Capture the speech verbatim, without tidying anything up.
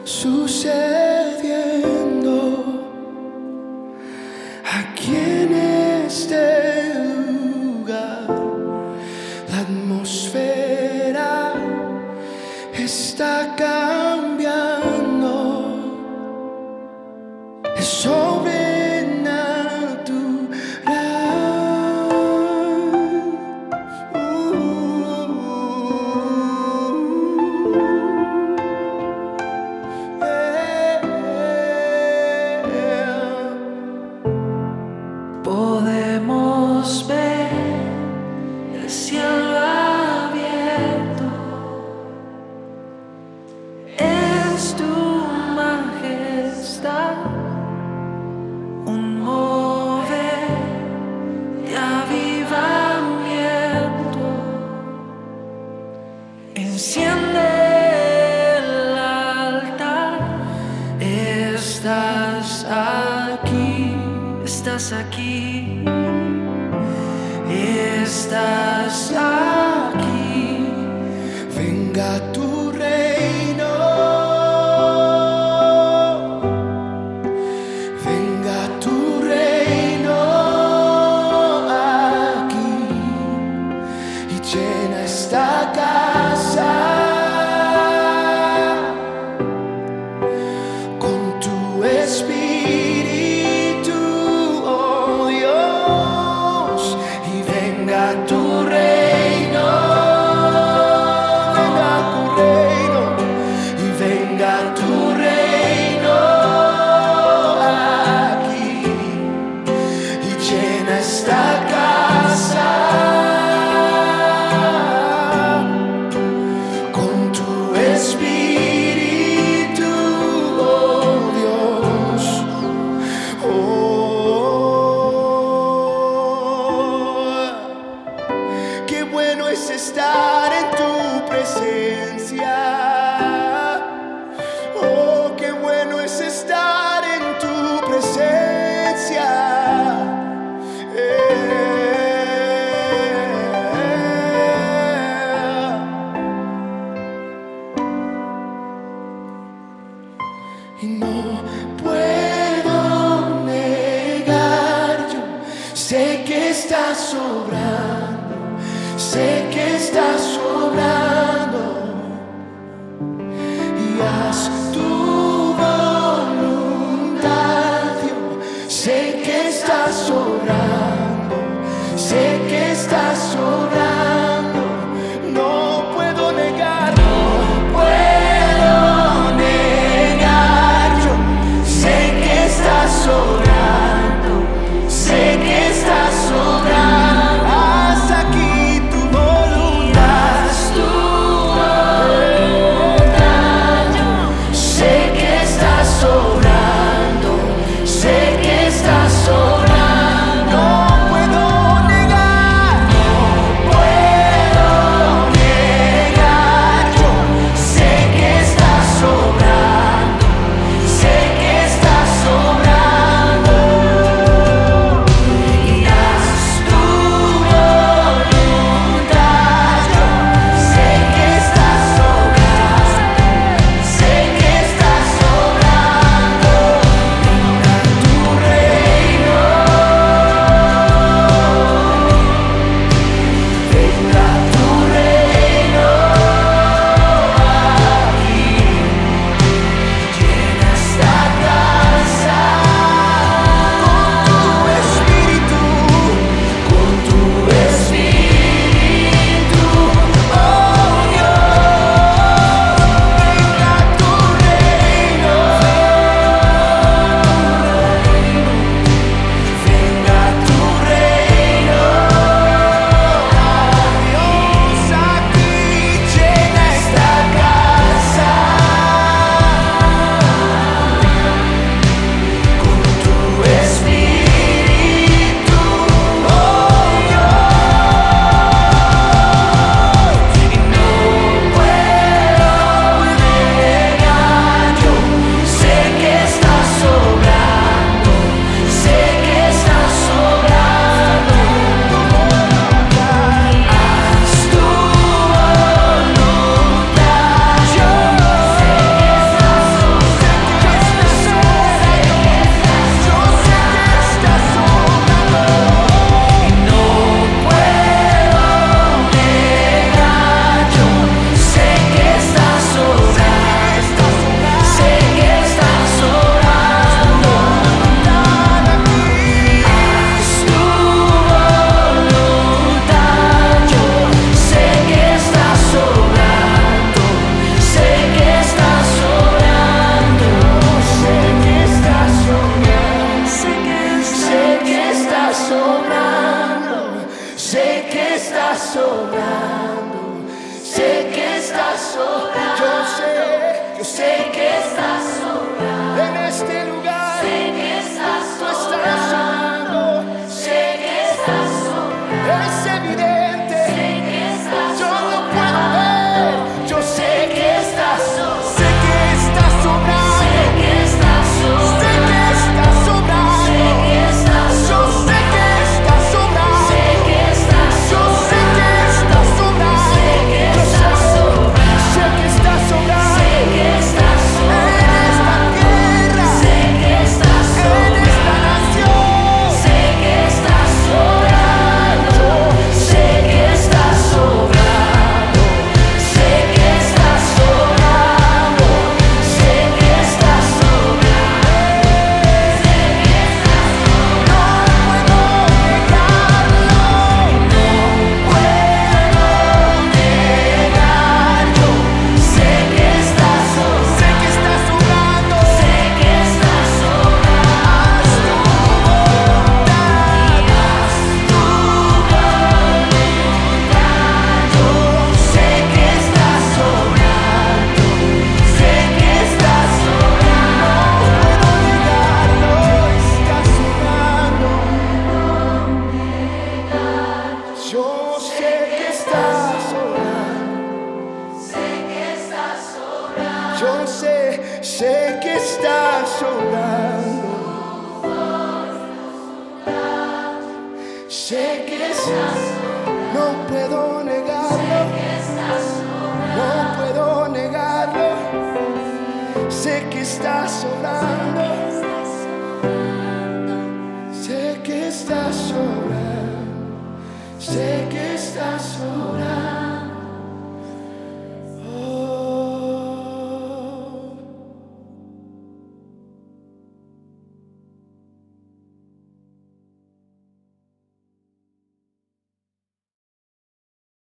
sucediendo aquí en este lugar. La atmósfera está cambiando, es sobrenatural. uh, yeah. Podemos ver el cielo abierto, es tu majestad, un mover de avivamiento. Enciende el altar, estás aquí, estás aquí, estás aquí. Venga tu reino, venga tu reino aquí y llena esta casa con tu espíritu, oh Dios, y venga tu reino, venga tu reino, y venga tu reino aquí y llena esta casa con tu espíritu, oh Dios. Oh, qué bueno es estar en tu presencia. Oh, qué bueno es estar en tu presencia. Y no puedo negar, yo sé que estás sobrando, sé que estás sobrando, y haz tu voluntad. Yo sé que estás sobrando, sé que estás sobrando, no puedo negar, no puedo negar, yo sé que estás sobrando, sé que estás sobrando. Haz aquí tu voluntad, haz tu voluntad, yo sé sé, sé que estás sobrando. Sé que estás, no puedo negarlo, no puedo negarlo. Sé que estás sobrando, sé que estás sobrando, sé que estás sobrando.